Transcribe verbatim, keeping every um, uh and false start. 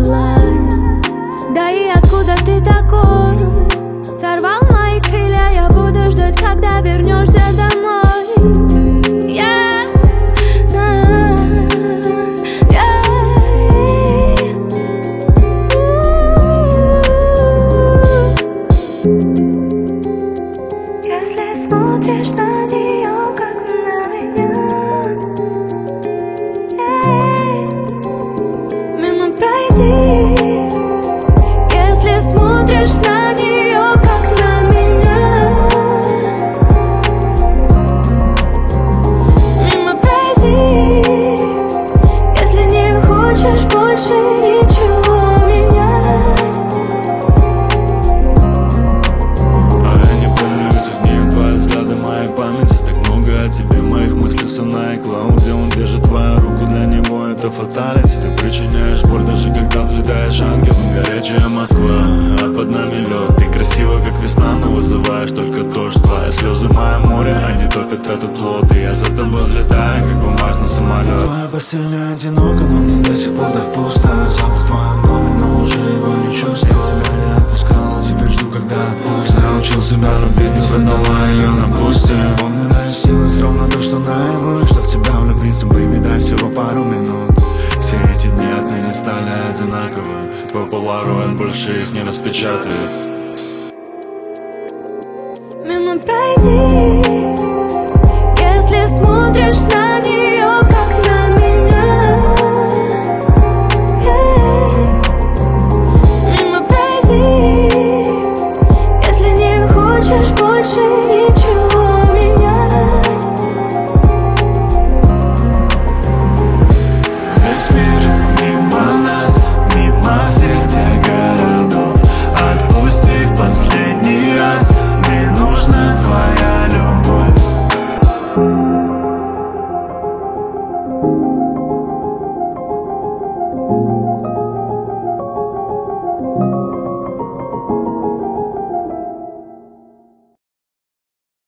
была. Да и откуда ты такой? Сорвал мои крылья, я буду ждать, когда вернешься домой. Я, если смотришь на нее, как на меня, мимо пройди. Если смотришь на нее, как на меня, мимо пройди. Если не хочешь больше ничего менять. А я не помню этих дней, твои взгляды, моей памяти. Так много о тебе, в моих мыслях все на iCloud. Где он держит твою руку, для него это фаталити. Ты причиняешь боль, даже когда взлетаешь ангелом. Горячая Москва, а под нами лед. Ты красива, как весна, но вызываешь только дождь. Твои слезы, мое море, они топят этот плод. И я за тобой взлетаю, как бумажный самолет. Твоя постель не одинока, но мне до сих пор так пусто. Запах в твоем доме, но уже его не чувствую. Я тебя не отпускал, теперь жду, когда отпустят. Научил себя любить, не выдала ее на пусте. Помню, снилось ровно то, что наяву. Что в тебя влюбиться, baby, дай всего пару минут. Все эти дни отныне стали одинаковы. Твой полароид больше их не распечатает. Мимо пройди.